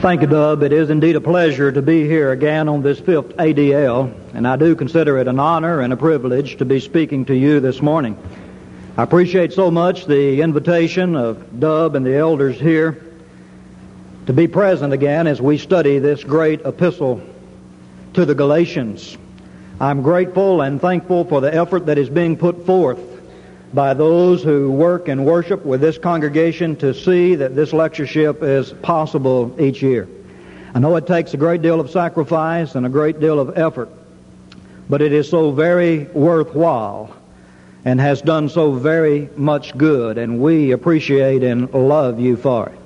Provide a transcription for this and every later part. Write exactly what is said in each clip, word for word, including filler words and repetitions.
Thank you, Dub. It is indeed a pleasure to be here again on this fifth A D L, and I do consider it an honor and a privilege to be speaking to you this morning. I appreciate so much the invitation of Dub and the elders here to be present again as we study this great epistle to the Galatians. I'm grateful and thankful for the effort that is being put forth by those who work and worship with this congregation to see that this lectureship is possible each year. I know it takes a great deal of sacrifice and a great deal of effort, but it is so very worthwhile and has done so very much good, and we appreciate and love you for it.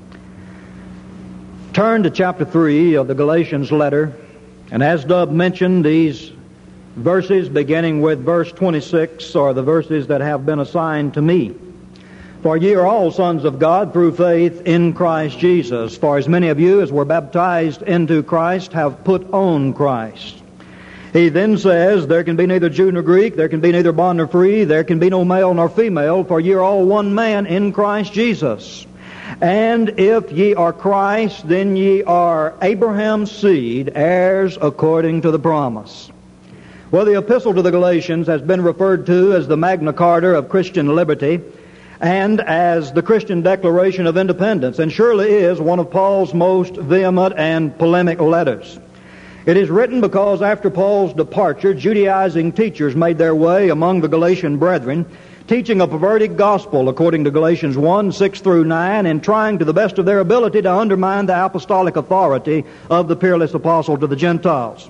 Turn to chapter three of the Galatians letter, and as Dub mentioned, these verses beginning with verse twenty-six are the verses that have been assigned to me. For ye are all sons of God through faith in Christ Jesus. For as many of you as were baptized into Christ have put on Christ. He then says, there can be neither Jew nor Greek, there can be neither bond nor free, there can be no male nor female, for ye are all one man in Christ Jesus. And if ye are Christ, then ye are Abraham's seed, heirs according to the promise. Well, the Epistle to the Galatians has been referred to as the Magna Carta of Christian liberty and as the Christian Declaration of Independence, and surely is one of Paul's most vehement and polemic letters. It is written because after Paul's departure, Judaizing teachers made their way among the Galatian brethren, teaching a perverted gospel according to Galatians one, six through nine, and trying to the best of their ability to undermine the apostolic authority of the peerless apostle to the Gentiles.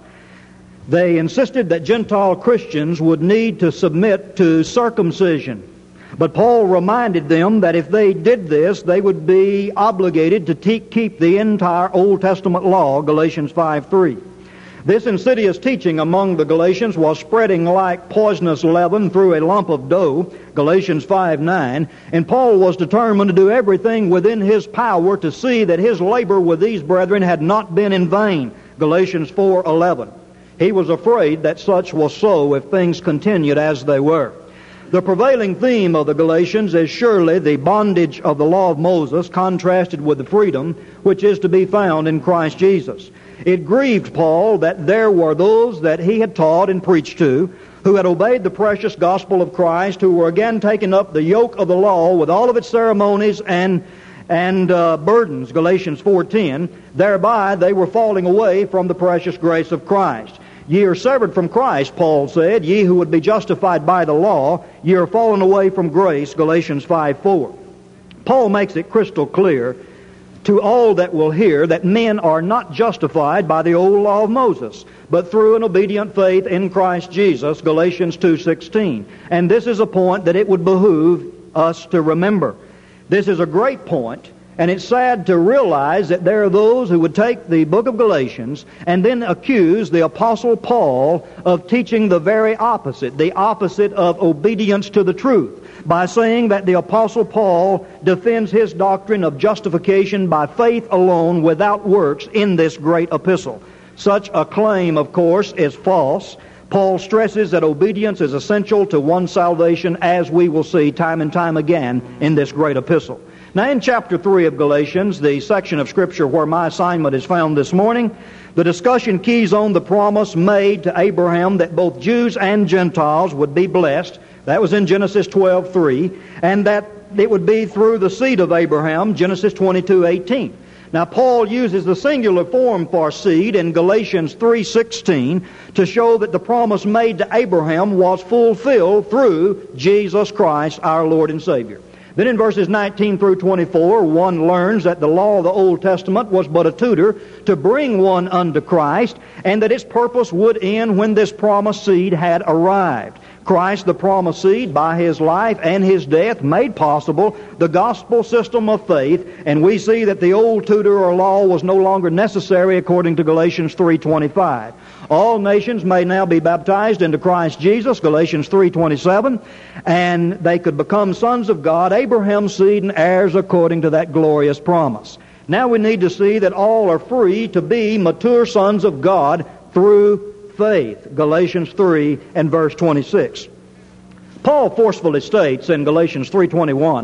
They insisted that Gentile Christians would need to submit to circumcision. But Paul reminded them that if they did this, they would be obligated to te- keep the entire Old Testament law, Galatians five three. This insidious teaching among the Galatians was spreading like poisonous leaven through a lump of dough, Galatians five nine, and Paul was determined to do everything within his power to see that his labor with these brethren had not been in vain, Galatians four eleven. He was afraid that such was so if things continued as they were. The prevailing theme of the Galatians is surely the bondage of the law of Moses contrasted with the freedom which is to be found in Christ Jesus. It grieved Paul that there were those that he had taught and preached to who had obeyed the precious gospel of Christ, who were again taking up the yoke of the law with all of its ceremonies and and uh, burdens, Galatians four ten. Thereby they were falling away from the precious grace of Christ. Ye are severed from Christ, Paul said, ye who would be justified by the law, ye are fallen away from grace, Galatians five four. Paul makes it crystal clear to all that will hear that men are not justified by the old law of Moses, but through an obedient faith in Christ Jesus, Galatians two sixteen. And this is a point that it would behoove us to remember. This is a great point. And it's sad to realize that there are those who would take the book of Galatians and then accuse the Apostle Paul of teaching the very opposite, the opposite of obedience to the truth, by saying that the Apostle Paul defends his doctrine of justification by faith alone without works in this great epistle. Such a claim, of course, is false. Paul stresses that obedience is essential to one's salvation, as we will see time and time again in this great epistle. Now, in chapter three of Galatians, the section of Scripture where my assignment is found this morning, the discussion keys on the promise made to Abraham that both Jews and Gentiles would be blessed. That was in Genesis twelve three, and that it would be through the seed of Abraham, Genesis twenty-two eighteen. Now, Paul uses the singular form for seed in Galatians three sixteen to show that the promise made to Abraham was fulfilled through Jesus Christ, our Lord and Savior. Then in verses nineteen through twenty-four, one learns that the law of the Old Testament was but a tutor to bring one unto Christ, and that its purpose would end when this promised seed had arrived. Christ, the promised seed, by His life and His death, made possible the gospel system of faith, and we see that the old tutor or law was no longer necessary according to Galatians three twenty-five. All nations may now be baptized into Christ Jesus, Galatians three twenty-seven, and they could become sons of God, Abraham's seed, and heirs according to that glorious promise. Now we need to see that all are free to be mature sons of God through faith, Galatians three and verse twenty-six. Paul forcefully states in Galatians three twenty-one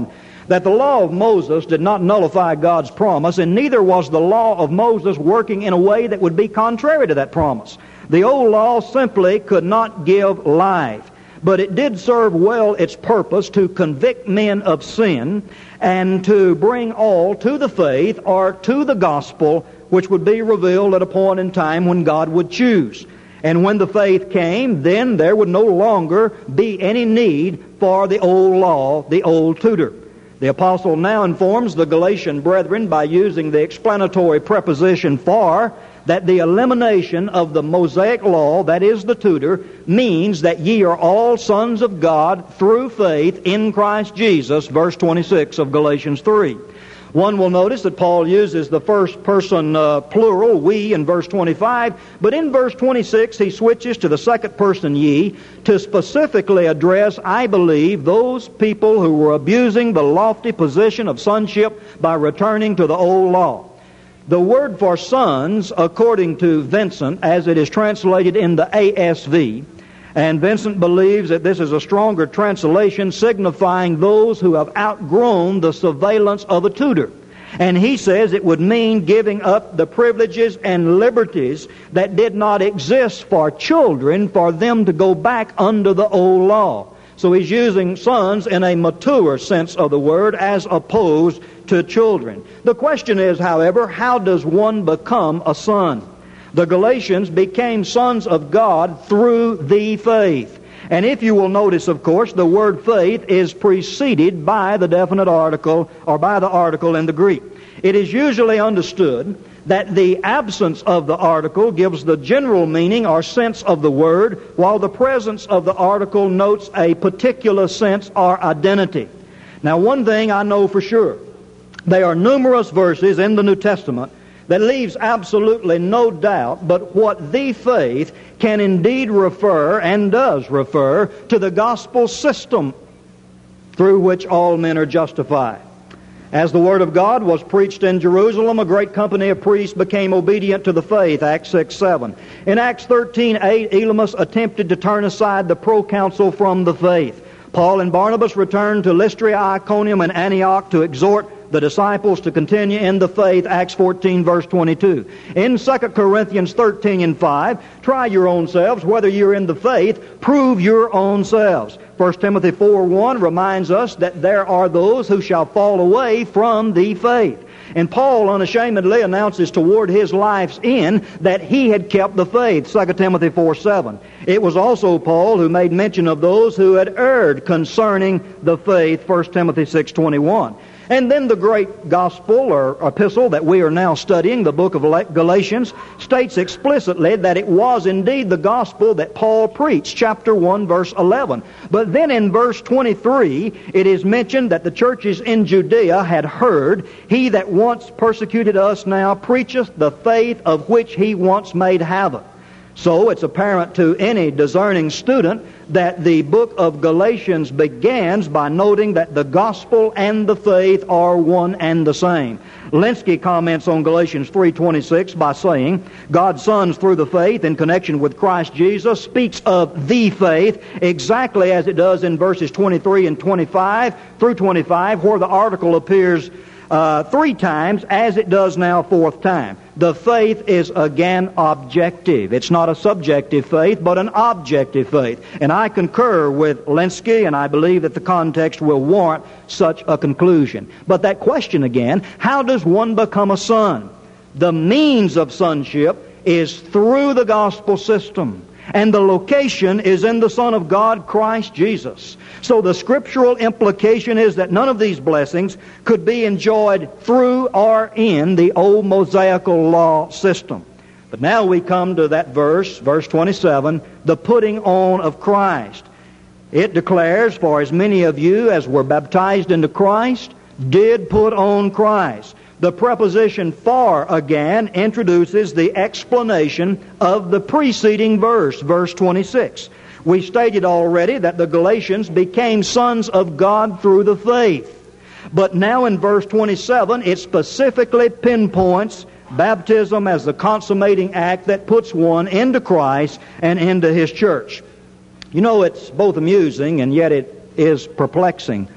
that the law of Moses did not nullify God's promise, and neither was the law of Moses working in a way that would be contrary to that promise. The old law simply could not give life, but it did serve well its purpose to convict men of sin and to bring all to the faith or to the gospel, which would be revealed at a point in time when God would choose. And when the faith came, then there would no longer be any need for the old law, the old tutor. The apostle now informs the Galatian brethren by using the explanatory preposition for, that the elimination of the Mosaic law, that is the tutor, means that ye are all sons of God through faith in Christ Jesus, verse twenty-six of Galatians three. One will notice that Paul uses the first person uh, plural, we, in verse twenty-five, but in verse twenty-six he switches to the second person ye to specifically address, I believe, those people who were abusing the lofty position of sonship by returning to the old law. The word for sons, according to Vincent, as it is translated in the A S V, and Vincent believes that this is a stronger translation signifying those who have outgrown the surveillance of a tutor. And he says it would mean giving up the privileges and liberties that did not exist for children for them to go back under the old law. So he's using sons in a mature sense of the word as opposed to children. The question is, however, how does one become a son? The Galatians became sons of God through the faith. And if you will notice, of course, the word faith is preceded by the definite article or by the article in the Greek. It is usually understood that the absence of the article gives the general meaning or sense of the word, while the presence of the article notes a particular sense or identity. Now, one thing I know for sure, there are numerous verses in the New Testament that leaves absolutely no doubt but what the faith can indeed refer, and does refer, to the gospel system through which all men are justified. As the Word of God was preached in Jerusalem, a great company of priests became obedient to the faith, Acts six seven. In Acts thirteen eight, Elymas attempted to turn aside the proconsul from the faith. Paul and Barnabas returned to Lystra, Iconium, and Antioch to exhort the disciples to continue in the faith, Acts fourteen, verse twenty-two. In Second Corinthians thirteen and five, try your own selves whether you're in the faith, prove your own selves. First Timothy four one reminds us that there are those who shall fall away from the faith. And Paul unashamedly announces toward his life's end that he had kept the faith, Second Timothy four seven. It was also Paul who made mention of those who had erred concerning the faith, First Timothy six twenty-one. And then the great gospel or epistle that we are now studying, the book of Galatians, states explicitly that it was indeed the gospel that Paul preached, chapter one, verse eleven. But then in verse twenty-three, it is mentioned that the churches in Judea had heard, he that once persecuted us now preacheth the faith of which he once made havoc. So it's apparent to any discerning student that the book of Galatians begins by noting that the gospel and the faith are one and the same. Lenski comments on Galatians three twenty-six by saying, God's sons through the faith in connection with Christ Jesus speaks of the faith exactly as it does in verses twenty-three and twenty-five through twenty-five, where the article appears Uh, three times, as it does now fourth time. The faith is again objective. It's not a subjective faith, but an objective faith. And I concur with Lenski, and I believe that the context will warrant such a conclusion. But that question again, how does one become a son? The means of sonship is through the gospel system. And the location is in the Son of God, Christ Jesus. So the scriptural implication is that none of these blessings could be enjoyed through or in the old Mosaical law system. But now we come to that verse, verse twenty-seven, the putting on of Christ. It declares, for as many of you as were baptized into Christ did put on Christ. The preposition for, again, introduces the explanation of the preceding verse, verse twenty-six. We stated already that the Galatians became sons of God through the faith. But now in verse twenty-seven, it specifically pinpoints baptism as the consummating act that puts one into Christ and into His church. You know, it's both amusing and yet it is perplexing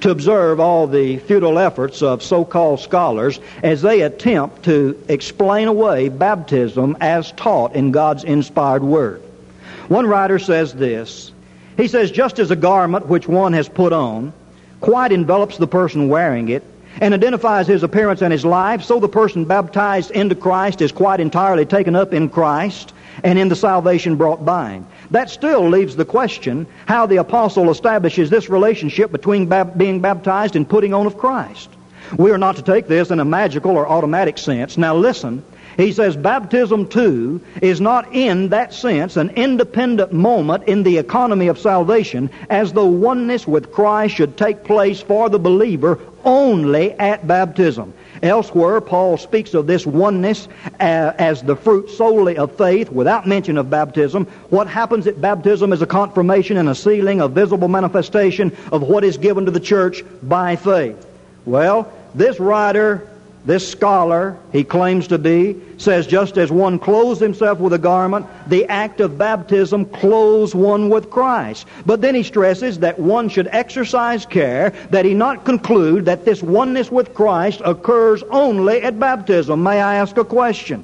to observe all the futile efforts of so-called scholars as they attempt to explain away baptism as taught in God's inspired Word. One writer says this. He says, just as a garment which one has put on quite envelops the person wearing it and identifies his appearance and his life, so the person baptized into Christ is quite entirely taken up in Christ and in the salvation brought by Him. That still leaves the question how the apostle establishes this relationship between bab- being baptized and putting on of Christ. We are not to take this in a magical or automatic sense. Now listen, he says baptism too is not in that sense an independent moment in the economy of salvation, as though oneness with Christ should take place for the believer only at baptism. Elsewhere, Paul speaks of this oneness uh, as the fruit solely of faith, without mention of baptism. What happens at baptism is a confirmation and a sealing, a visible manifestation of what is given to the church by faith. Well, this writer, this scholar, he claims to be, says just as one clothes himself with a garment, the act of baptism clothes one with Christ. But then he stresses that one should exercise care that he not conclude that this oneness with Christ occurs only at baptism. May I ask a question?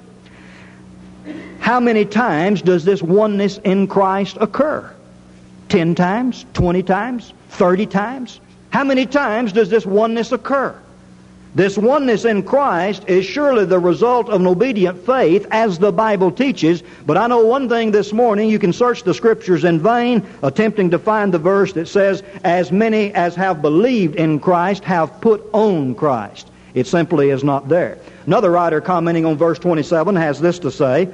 How many times does this oneness in Christ occur? Ten times? Twenty times? Thirty times? How many times does this oneness occur? This oneness in Christ is surely the result of an obedient faith, as the Bible teaches. But I know one thing this morning: you can search the Scriptures in vain, attempting to find the verse that says, as many as have believed in Christ have put on Christ. It simply is not there. Another writer, commenting on verse twenty-seven, has this to say,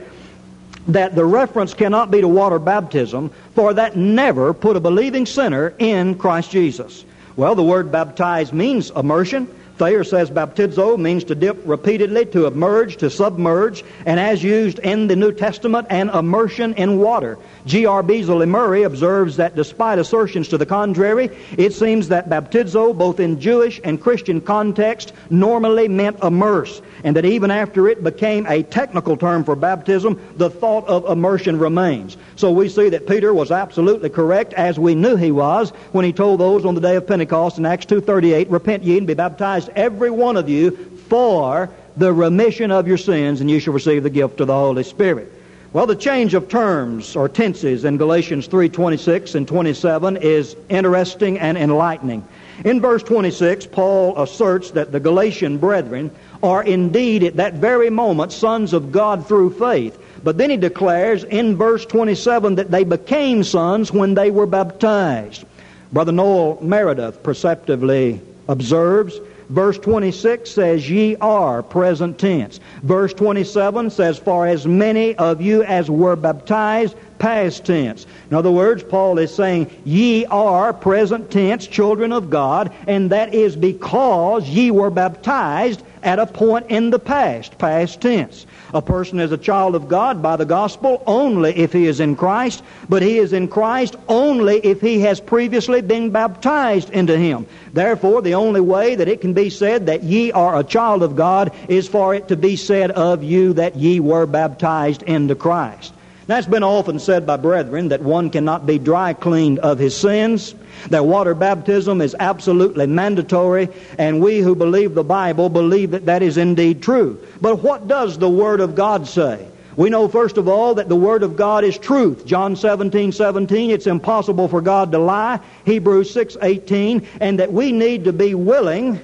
that the reference cannot be to water baptism, for that never put a believing sinner in Christ Jesus. Well, the word baptize means immersion. Thayer says baptizo means to dip repeatedly, to immerse, to submerge, and as used in the New Testament, an immersion in water. G R Beasley Murray observes that despite assertions to the contrary, it seems that baptizo, both in Jewish and Christian context, normally meant immerse, and that even after it became a technical term for baptism, the thought of immersion remains. So we see that Peter was absolutely correct, as we knew he was, when he told those on the day of Pentecost in Acts two thirty-eight, repent ye and be baptized every one of you for the remission of your sins, and you shall receive the gift of the Holy Spirit. Well, the change of terms or tenses in Galatians three twenty-six and twenty-seven is interesting and enlightening. In verse twenty-six, Paul asserts that the Galatian brethren are indeed at that very moment sons of God through faith. But then he declares in verse twenty-seven that they became sons when they were baptized. Brother Noel Meredith perceptively observes, verse twenty-six says, ye are, present tense. Verse twenty-seven says, for as many of you as were baptized, past tense. In other words, Paul is saying, ye are, present tense, children of God, and that is because ye were baptized at a point in the past, past tense. A person is a child of God by the gospel only if he is in Christ, but he is in Christ only if he has previously been baptized into Him. Therefore, the only way that it can be said that ye are a child of God is for it to be said of you that ye were baptized into Christ. Now, it's been often said by brethren that one cannot be dry cleaned of his sins, that water baptism is absolutely mandatory, and we who believe the Bible believe that that is indeed true. But what does the Word of God say? We know, first of all, that the Word of God is truth. John seventeen seventeen, it's impossible for God to lie. Hebrews six eighteen, and that we need to be willing,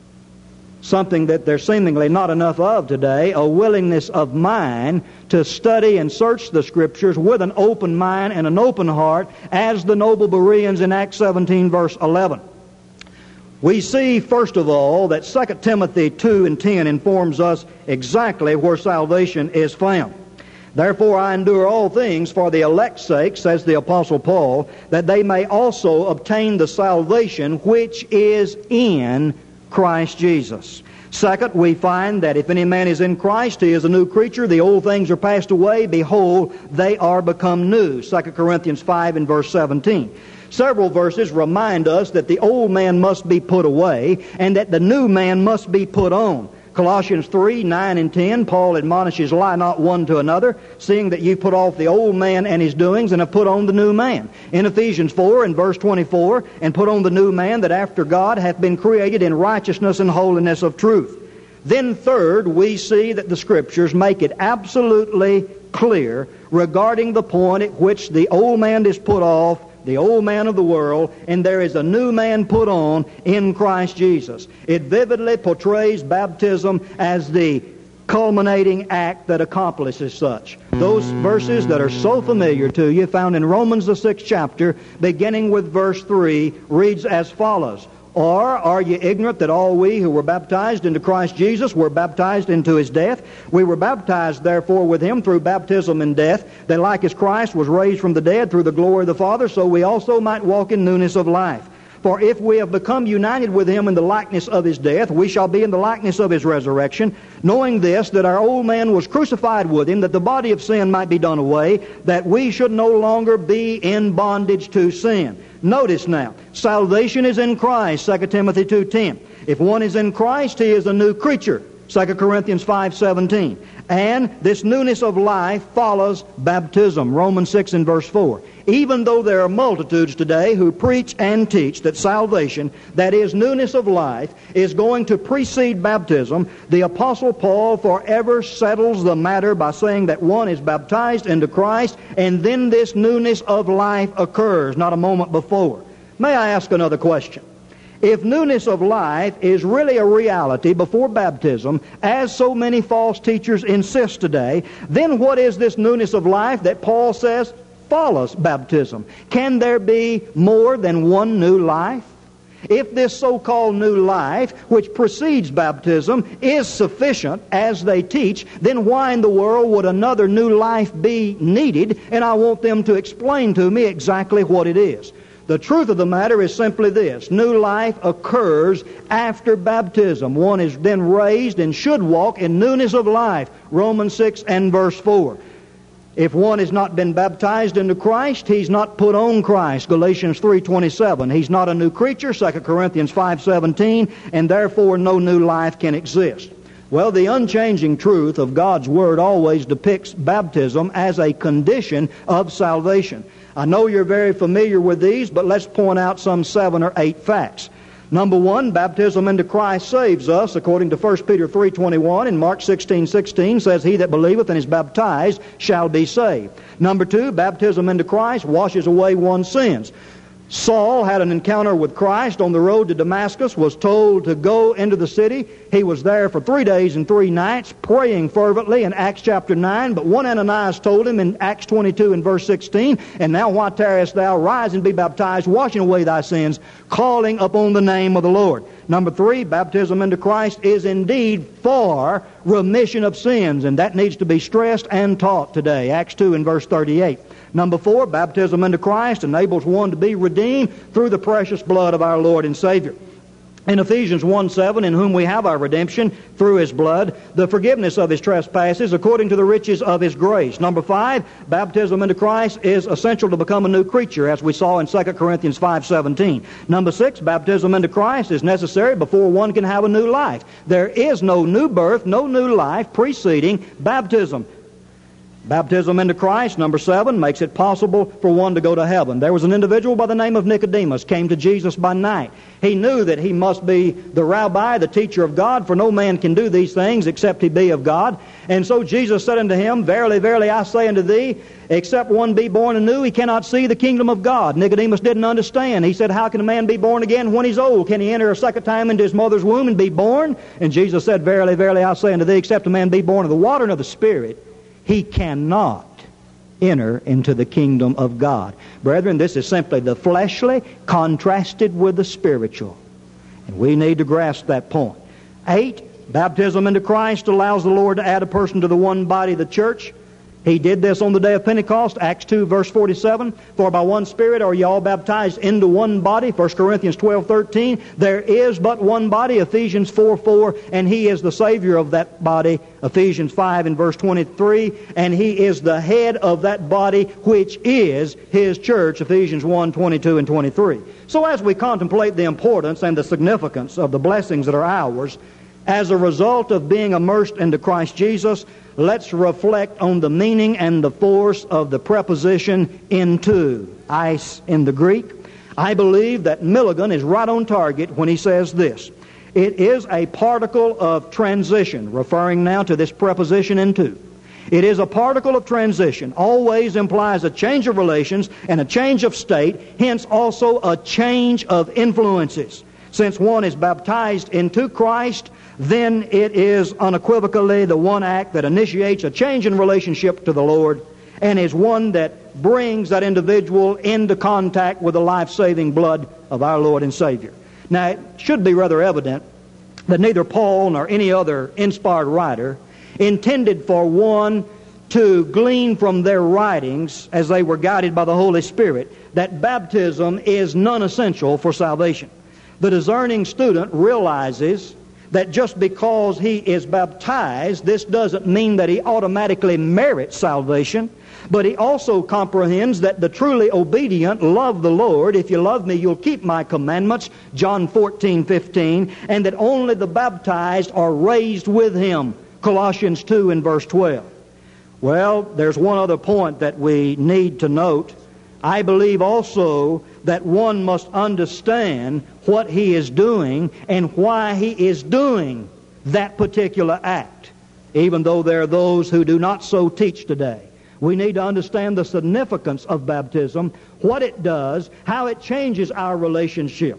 something that there's seemingly not enough of today, a willingness of mind to study and search the Scriptures with an open mind and an open heart, as the noble Bereans in Acts seventeen verse eleven. We see, first of all, that Second Timothy two and ten informs us exactly where salvation is found. Therefore I endure all things for the elect's sake, says the Apostle Paul, that they may also obtain the salvation which is in Christ Jesus. Second, we find that if any man is in Christ, he is a new creature. The old things are passed away. Behold, they are become new. Second Corinthians five and verse seventeen. Several verses remind us that the old man must be put away and that the new man must be put on. Colossians three, nine and ten, Paul admonishes, lie not one to another, seeing that you put off the old man and his doings, and have put on the new man. In Ephesians four, and verse twenty-four, and put on the new man that after God hath been created in righteousness and holiness of truth. Then third, we see that the Scriptures make it absolutely clear regarding the point at which the old man is put off, the old man of the world, and there is a new man put on in Christ Jesus. It vividly portrays baptism as the culminating act that accomplishes such. Those verses that are so familiar to you, found in Romans the sixth chapter, beginning with verse three, reads as follows. Or are ye ignorant that all we who were baptized into Christ Jesus were baptized into his death? We were baptized therefore with him through baptism in death, that like as Christ was raised from the dead through the glory of the Father, so we also might walk in newness of life. For if we have become united with him in the likeness of his death, we shall be in the likeness of his resurrection, knowing this, that our old man was crucified with him, that the body of sin might be done away, that we should no longer be in bondage to sin. Notice now, salvation is in Christ, Second Timothy two ten. If one is in Christ, he is a new creature, Second Corinthians five seventeen. And this newness of life follows baptism, Romans six and verse four. Even though there are multitudes today who preach and teach that salvation, that is newness of life, is going to precede baptism, the Apostle Paul forever settles the matter by saying that one is baptized into Christ, and then this newness of life occurs, not a moment before. May I ask another question? If newness of life is really a reality before baptism, as so many false teachers insist today, then what is this newness of life that Paul says follows baptism? Can there be more than one new life? If this so-called new life, which precedes baptism, is sufficient, as they teach, then why in the world would another new life be needed? And I want them to explain to me exactly what it is. The truth of the matter is simply this. New life occurs after baptism. One is then raised and should walk in newness of life. Romans six and verse four. If one has not been baptized into Christ, he's not put on Christ. Galatians three twenty-seven. He's not a new creature. Second Corinthians five seventeen. And therefore no new life can exist. Well, the unchanging truth of God's Word always depicts baptism as a condition of salvation. I know you're very familiar with these, but let's point out some seven or eight facts. Number one, baptism into Christ saves us, according to First Peter three twenty-one, and Mark sixteen sixteen says, he that believeth and is baptized shall be saved. Number two, baptism into Christ washes away one's sins. Saul had an encounter with Christ on the road to Damascus, was told to go into the city. He was there for three days and three nights, praying fervently in Acts chapter nine. But one Ananias told him in Acts twenty-two and verse sixteen, and now why tarriest thou? Rise and be baptized, washing away thy sins, calling upon the name of the Lord. Number three, baptism into Christ is indeed for remission of sins, and that needs to be stressed and taught today. Acts two and verse thirty-eight. Number four, baptism into Christ enables one to be redeemed through the precious blood of our Lord and Savior. In Ephesians one seven, in whom we have our redemption through His blood, the forgiveness of His trespasses according to the riches of His grace. Number five, baptism into Christ is essential to become a new creature, as we saw in Second Corinthians five seventeen. Number six, baptism into Christ is necessary before one can have a new life. There is no new birth, no new life preceding baptism. Baptism into Christ, number seven, makes it possible for one to go to heaven. There was an individual by the name of Nicodemus, came to Jesus by night. He knew that he must be the rabbi, the teacher of God, for no man can do these things except he be of God. And so Jesus said unto him, Verily, verily, I say unto thee, except one be born anew, he cannot see the kingdom of God. Nicodemus didn't understand. He said, how can a man be born again when he's old? Can he enter a second time into his mother's womb and be born? And Jesus said, Verily, verily, I say unto thee, except a man be born of the water and of the Spirit, he cannot enter into the kingdom of God. Brethren, this is simply the fleshly contrasted with the spiritual. And we need to grasp that point. Eight, baptism into Christ allows the Lord to add a person to the one body, the church. He did this on the day of Pentecost, Acts two, verse forty-seven. For by one Spirit are ye all baptized into one body, First Corinthians twelve thirteen. There is but one body, Ephesians four four, and He is the Savior of that body, Ephesians five and verse twenty-three. And He is the head of that body, which is His church, Ephesians one twenty-two and twenty-three. So as we contemplate the importance and the significance of the blessings that are ours, As a result of being immersed into Christ Jesus, let's reflect on the meaning and the force of the preposition into, eis in the Greek. I believe that Milligan is right on target when he says this. It is a particle of transition, referring now to this preposition into. It is a particle of transition, always implies a change of relations and a change of state, hence also a change of influences. Since one is baptized into Christ, then it is unequivocally the one act that initiates a change in relationship to the Lord and is one that brings that individual into contact with the life-saving blood of our Lord and Savior. Now, it should be rather evident that neither Paul nor any other inspired writer intended for one to glean from their writings, as they were guided by the Holy Spirit, that baptism is non-essential for salvation. The discerning student realizes that just because he is baptized, this doesn't mean that he automatically merits salvation, but he also comprehends that the truly obedient love the Lord. If you love me, you'll keep my commandments, John fourteen fifteen, and that only the baptized are raised with him, Colossians two and verse twelve. Well, there's one other point that we need to note. I believe also that one must understand what he is doing and why he is doing that particular act, even though there are those who do not so teach today. We need to understand the significance of baptism, what it does, how it changes our relationship.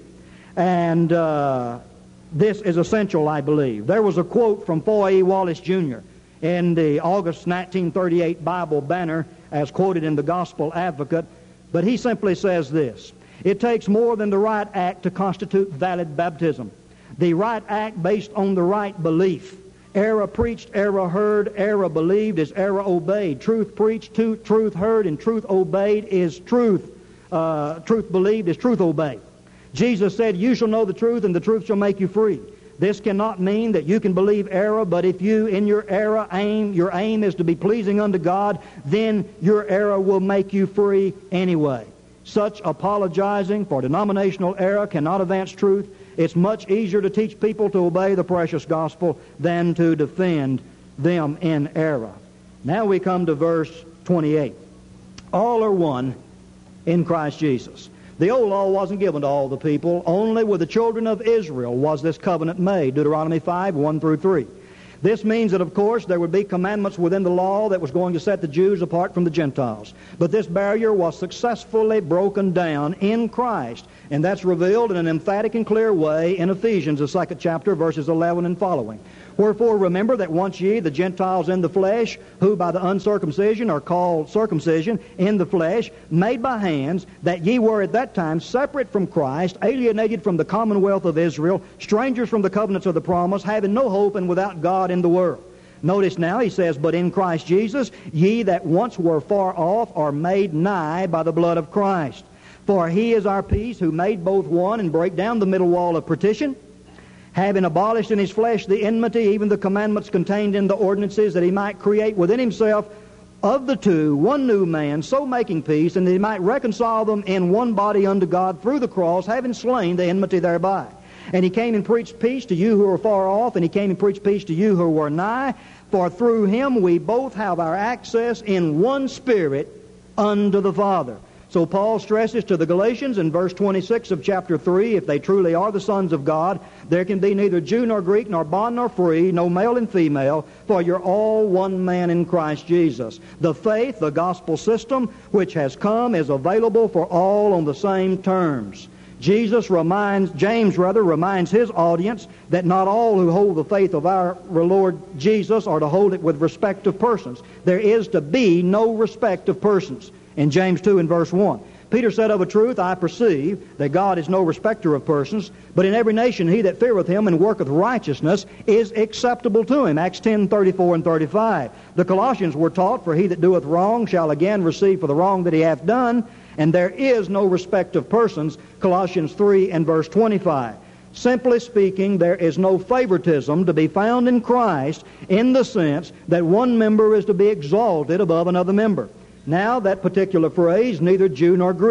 And uh, this is essential, I believe. There was a quote from Foy E. Wallace Junior in the August nineteen thirty-eight Bible Banner, as quoted in the Gospel Advocate, but he simply says this: it takes more than the right act to constitute valid baptism. The right act based on the right belief. Error preached, error heard, error believed is error obeyed. Truth preached, to, truth heard, and truth obeyed is truth. Uh, truth believed is truth obeyed. Jesus said, you shall know the truth, and the truth shall make you free. This cannot mean that you can believe error, but if you, in your error, aim, your aim is to be pleasing unto God, then your error will make you free anyway. Such apologizing for denominational error cannot advance truth. It's much easier to teach people to obey the precious gospel than to defend them in error. Now we come to verse twenty-eight. All are one in Christ Jesus. The old law wasn't given to all the people. Only with the children of Israel was this covenant made. Deuteronomy five, one through three. This means that, of course, there would be commandments within the law that was going to set the Jews apart from the Gentiles. But this barrier was successfully broken down in Christ. And that's revealed in an emphatic and clear way in Ephesians, the second chapter, verses eleven and following. Wherefore remember that once ye, the Gentiles in the flesh, who by the uncircumcision are called circumcision in the flesh, made by hands, that ye were at that time separate from Christ, alienated from the commonwealth of Israel, strangers from the covenants of the promise, having no hope and without God in the world. Notice now he says, but in Christ Jesus, ye that once were far off are made nigh by the blood of Christ. For he is our peace, who made both one and brake down the middle wall of partition, having abolished in his flesh the enmity, even the commandments contained in the ordinances, that he might create within himself of the two one new man, so making peace, and that he might reconcile them in one body unto God through the cross, having slain the enmity thereby. And he came and preached peace to you who are far off, and he came and preached peace to you who were nigh, for through him we both have our access in one Spirit unto the Father. So Paul stresses to the Galatians in verse twenty-six of chapter three, if they truly are the sons of God, there can be neither Jew nor Greek, nor bond nor free, no male and female, for you're all one man in Christ Jesus. The faith, the gospel system, which has come, is available for all on the same terms. Jesus reminds, James rather, reminds his audience that not all who hold the faith of our Lord Jesus are to hold it with respect of persons. There is to be no respect of persons. In James two and verse one. Peter said, of a truth I perceive that God is no respecter of persons, but in every nation he that feareth him and worketh righteousness is acceptable to him. Acts ten, thirty-four and thirty-five. The Colossians were taught, for he that doeth wrong shall again receive for the wrong that he hath done, and there is no respect of persons. Colossians three and verse twenty-five. Simply speaking, there is no favoritism to be found in Christ in the sense that one member is to be exalted above another member. Now, that particular phrase, neither Jew nor Greek.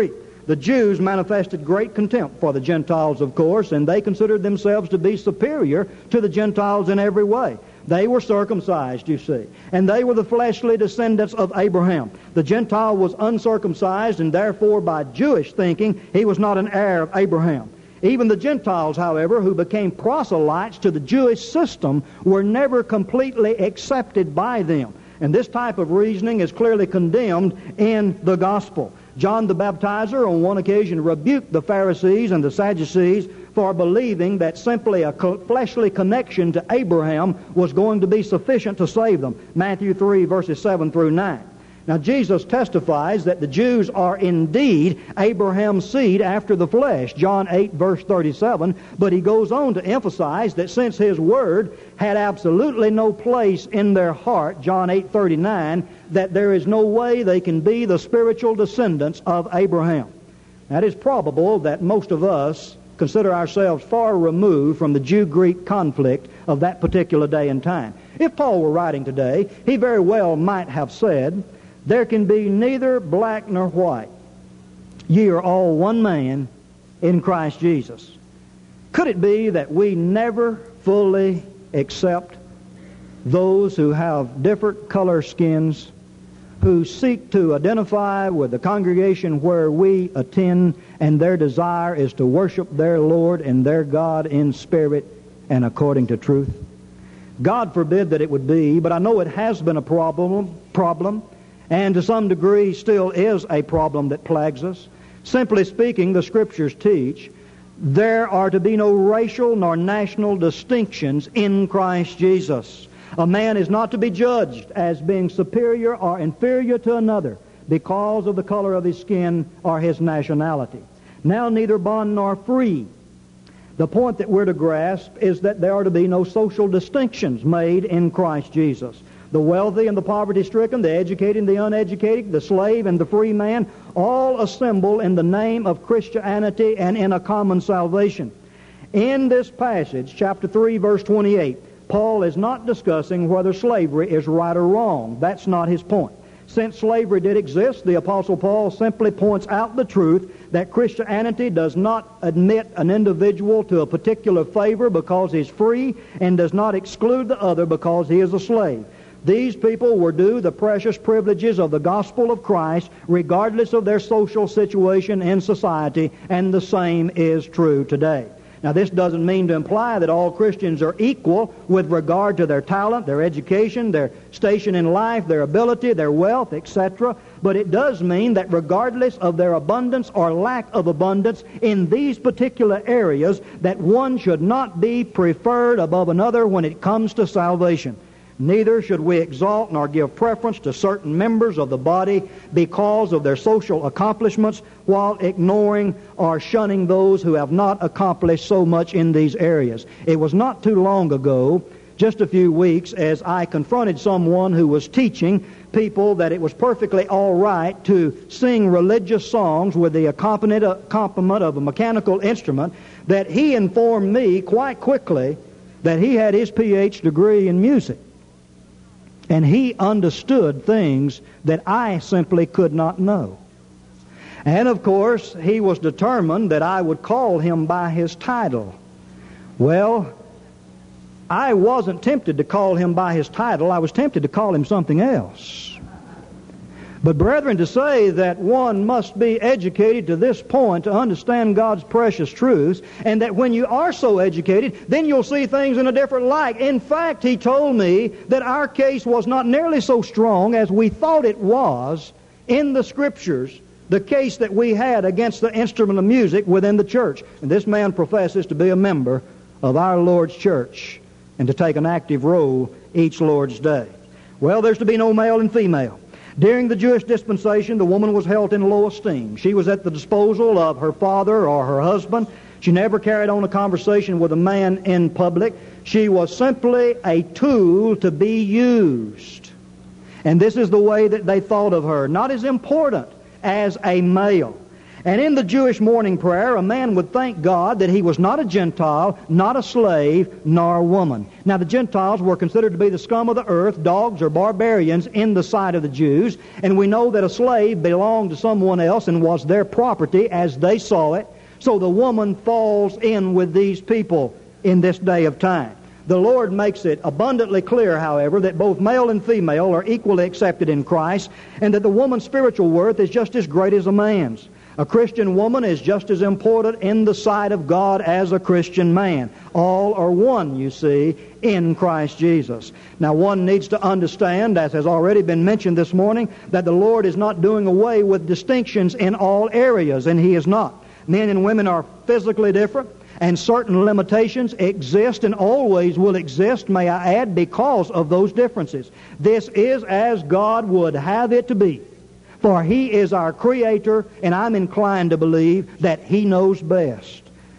The Jews manifested great contempt for the Gentiles, of course, and they considered themselves to be superior to the Gentiles in every way. They were circumcised, you see, and they were the fleshly descendants of Abraham. The Gentile was uncircumcised, and therefore, by Jewish thinking, he was not an heir of Abraham. Even the Gentiles, however, who became proselytes to the Jewish system, were never completely accepted by them. And this type of reasoning is clearly condemned in the gospel. John the Baptizer on one occasion rebuked the Pharisees and the Sadducees for believing that simply a fleshly connection to Abraham was going to be sufficient to save them. Matthew three, verses seven through nine. Now, Jesus testifies that the Jews are indeed Abraham's seed after the flesh, John eight, verse thirty-seven, but he goes on to emphasize that since his word had absolutely no place in their heart, John eight, thirty-nine, that there is no way they can be the spiritual descendants of Abraham. Now, it is probable that most of us consider ourselves far removed from the Jew-Greek conflict of that particular day and time. If Paul were writing today, he very well might have said, "There can be neither black nor white. Ye are all one man in Christ Jesus." Could it be that we never fully accept those who have different color skins, who seek to identify with the congregation where we attend, and their desire is to worship their Lord and their God in spirit and according to truth? God forbid that it would be, but I know it has been a problem, problem, and to some degree still is a problem that plagues us. Simply speaking, the Scriptures teach there are to be no racial nor national distinctions in Christ Jesus. A man is not to be judged as being superior or inferior to another because of the color of his skin or his nationality. Now neither bond nor free. The point that we're to grasp is that there are to be no social distinctions made in Christ Jesus. The wealthy and the poverty-stricken, the educated and the uneducated, the slave and the free man, all assemble in the name of Christianity and in a common salvation. In this passage, chapter three, verse twenty-eight, Paul is not discussing whether slavery is right or wrong. That's not his point. Since slavery did exist, the Apostle Paul simply points out the truth that Christianity does not admit an individual to a particular favor because he's free and does not exclude the other because he is a slave. These people were due the precious privileges of the gospel of Christ regardless of their social situation in society, and the same is true today. Now, this doesn't mean to imply that all Christians are equal with regard to their talent, their education, their station in life, their ability, their wealth, et cetera. But it does mean that regardless of their abundance or lack of abundance in these particular areas, that one should not be preferred above another when it comes to salvation. Neither should we exalt nor give preference to certain members of the body because of their social accomplishments, while ignoring or shunning those who have not accomplished so much in these areas. It was not too long ago, just a few weeks, as I confronted someone who was teaching people that it was perfectly all right to sing religious songs with the accompaniment of a mechanical instrument, that he informed me quite quickly that he had his P H degree in music. And he understood things that I simply could not know. And of course, he was determined that I would call him by his title. Well, I wasn't tempted to call him by his title. I was tempted to call him something else. But brethren, to say that one must be educated to this point to understand God's precious truths, and that when you are so educated, then you'll see things in a different light. In fact, he told me that our case was not nearly so strong as we thought it was in the Scriptures, the case that we had against the instrument of music within the church. And this man professes to be a member of our Lord's church and to take an active role each Lord's day. Well, there's to be no male and female. During the Jewish dispensation, the woman was held in low esteem. She was at the disposal of her father or her husband. She never carried on a conversation with a man in public. She was simply a tool to be used. And this is the way that they thought of her, not as important as a male. And in the Jewish morning prayer, a man would thank God that he was not a Gentile, not a slave, nor a woman. Now, the Gentiles were considered to be the scum of the earth, dogs or barbarians in the sight of the Jews. And we know that a slave belonged to someone else and was their property as they saw it. So the woman falls in with these people in this day of time. The Lord makes it abundantly clear, however, that both male and female are equally accepted in Christ, and that the woman's spiritual worth is just as great as a man's. A Christian woman is just as important in the sight of God as a Christian man. All are one, you see, in Christ Jesus. Now, one needs to understand, as has already been mentioned this morning, that the Lord is not doing away with distinctions in all areas, and He is not. Men and women are physically different, and certain limitations exist and always will exist, may I add, because of those differences. This is as God would have it to be. For He is our Creator, and I'm inclined to believe that He knows best.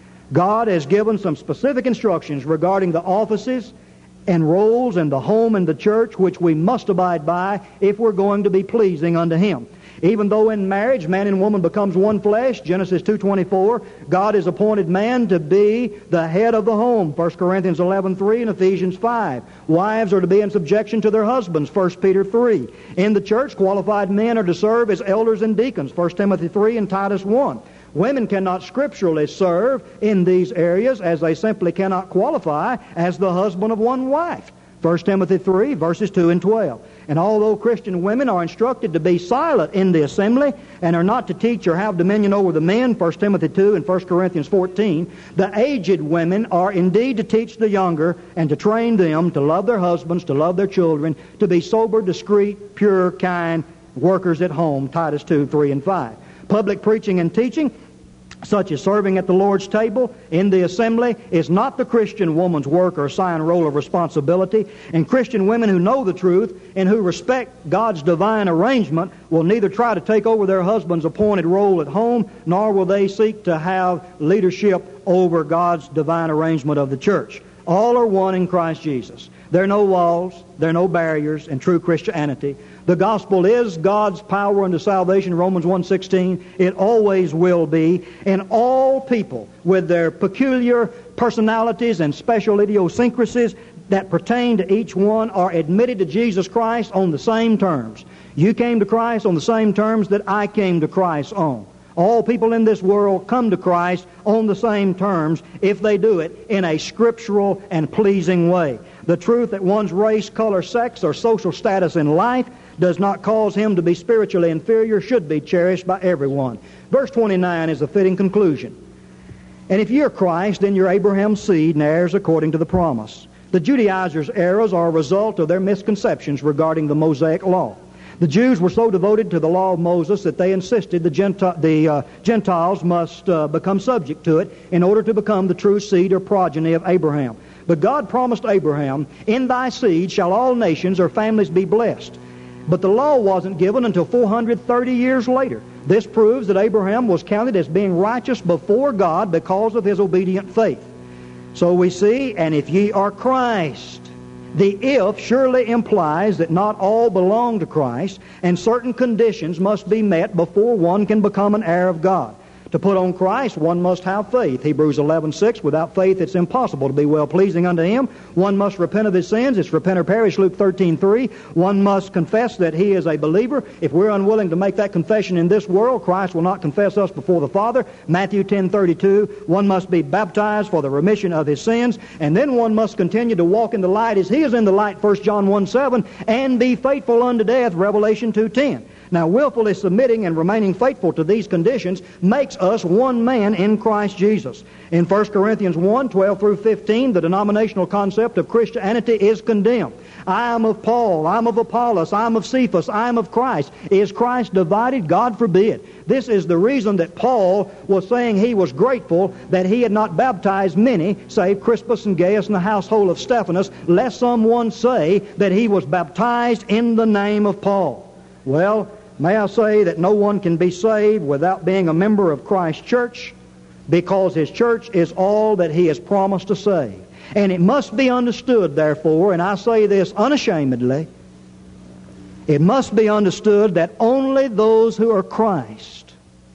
God has given some specific instructions regarding the offices and roles in the home and the church, which we must abide by if we're going to be pleasing unto Him. Even though in marriage man and woman becomes one flesh, Genesis two twenty-four, God has appointed man to be the head of the home, First Corinthians eleven three and Ephesians five. Wives are to be in subjection to their husbands, First Peter three. In the church, qualified men are to serve as elders and deacons, First Timothy three and Titus one. Women cannot scripturally serve in these areas, as they simply cannot qualify as the husband of one wife, First Timothy three, verses two and twelve. And although Christian women are instructed to be silent in the assembly and are not to teach or have dominion over the men, First Timothy two and First Corinthians fourteen, the aged women are indeed to teach the younger and to train them to love their husbands, to love their children, to be sober, discreet, pure, kind workers at home, Titus two, three and five. Public preaching and teaching, such as serving at the Lord's table in the assembly, is not the Christian woman's work or assigned role of responsibility. And Christian women who know the truth and who respect God's divine arrangement will neither try to take over their husband's appointed role at home, nor will they seek to have leadership over God's divine arrangement of the church. All are one in Christ Jesus. There are no walls, there are no barriers in true Christianity. The gospel is God's power unto salvation, Romans one sixteen. It always will be. And all people with their peculiar personalities and special idiosyncrasies that pertain to each one are admitted to Jesus Christ on the same terms. You came to Christ on the same terms that I came to Christ on. All people in this world come to Christ on the same terms if they do it in a scriptural and pleasing way. The truth that one's race, color, sex, or social status in life does not cause him to be spiritually inferior should be cherished by everyone. Verse twenty-nine is a fitting conclusion. And if you're Christ, then you're Abraham's seed and heirs according to the promise. The Judaizers' errors are a result of their misconceptions regarding the Mosaic law. The Jews were so devoted to the law of Moses that they insisted the, Genti- the uh, Gentiles must uh, become subject to it in order to become the true seed or progeny of Abraham. But God promised Abraham, "In thy seed shall all nations or families be blessed." But the law wasn't given until four hundred thirty years later. This proves that Abraham was counted as being righteous before God because of his obedient faith. So we see, and if ye are Christ, the if surely implies that not all belong to Christ, and certain conditions must be met before one can become an heir of God. To put on Christ, one must have faith. Hebrews eleven six, without faith it's impossible to be well-pleasing unto Him. One must repent of his sins. It's repent or perish, Luke thirteen three. One must confess that he is a believer. If we're unwilling to make that confession in this world, Christ will not confess us before the Father. Matthew ten thirty-two. One must be baptized for the remission of his sins. And then one must continue to walk in the light as he is in the light, First John one seven, and be faithful unto death, Revelation two ten. Now, willfully submitting and remaining faithful to these conditions makes us one man in Christ Jesus. In First Corinthians one, twelve through fifteen, the denominational concept of Christianity is condemned. I am of Paul, I am of Apollos, I am of Cephas, I am of Christ. Is Christ divided? God forbid. This is the reason that Paul was saying he was grateful that he had not baptized many, save Crispus and Gaius and the household of Stephanas, lest someone say that he was baptized in the name of Paul. Well, may I say that no one can be saved without being a member of Christ's church, because His church is all that He has promised to save. And it must be understood, therefore, and I say this unashamedly, it must be understood that only those who are Christ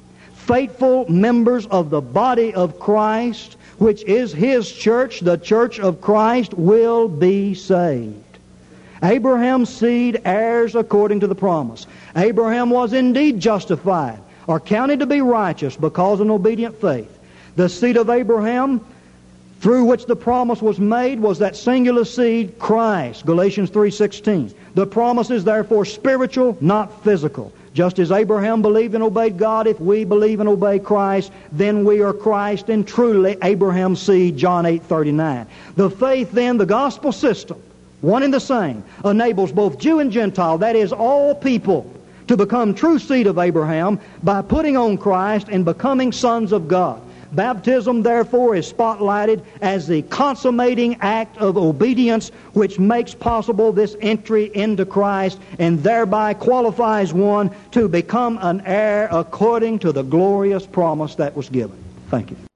faithful members of the body of Christ, which is His church, the church of Christ, will be saved. Abraham's seed, heirs according to the promise. Abraham was indeed justified, or counted to be righteous, because of an obedient faith. The seed of Abraham, through which the promise was made, was that singular seed, Christ, Galatians three sixteen. The promise is therefore spiritual, not physical. Just as Abraham believed and obeyed God, if we believe and obey Christ, then we are Christ and truly Abraham's seed, John eight thirty-nine. The faith then, the gospel system, one and the same, enables both Jew and Gentile, that is, all people, to become true seed of Abraham by putting on Christ and becoming sons of God. Baptism, therefore, is spotlighted as the consummating act of obedience which makes possible this entry into Christ and thereby qualifies one to become an heir according to the glorious promise that was given. Thank you.